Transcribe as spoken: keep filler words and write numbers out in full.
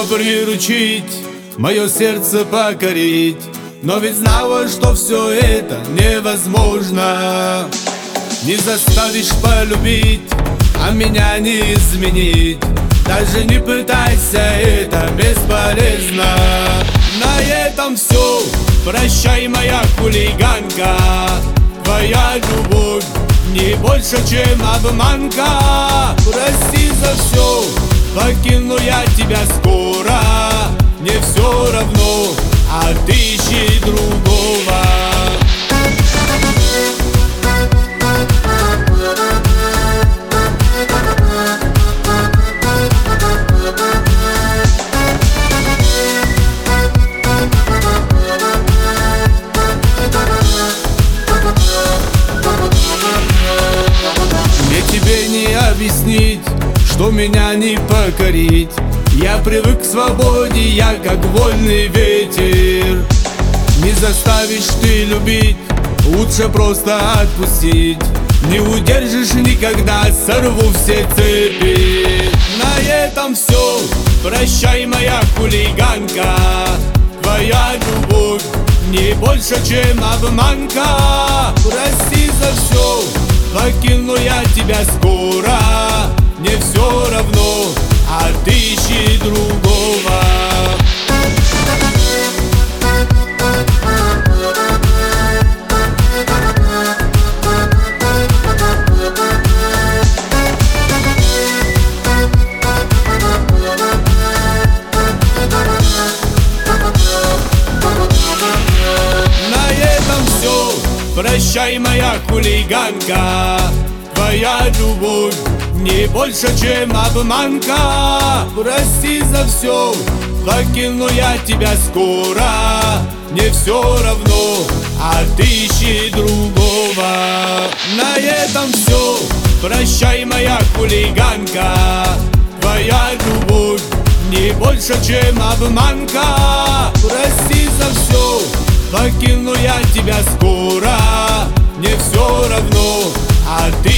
приручить, мое сердце покорить, но ведь знала, что все это невозможно. Не заставишь полюбить, а меня не изменить. Даже не пытайся, это бесполезно. На этом все, прощай, моя хулиганка. Твоя любовь не больше, чем обманка. Прости за все, покину я тебя скоро. Мне все равно, а ты ищи другого. Тебе не объяснить, что меня не покорить. Я привык к свободе, я как вольный ветер. Не заставишь ты любить, лучше просто отпустить. Не удержишь никогда, сорву все цепи. На этом все, прощай, моя хулиганка. Твоя любовь не больше, чем обманка. Прости за все, покину я тебя скоро. Мне все равно, а ты ищи другого. На этом все, прощай, моя хулиганка. Твоя любовь не больше, чем обманка. Прости за все, покину я тебя скоро. Мне все равно, а ты ищи другого. На этом все, прощай, моя хулиганка. Твоя любовь не больше, чем обманка. Прости за все, покину я тебя скоро. Мне все равно, а ты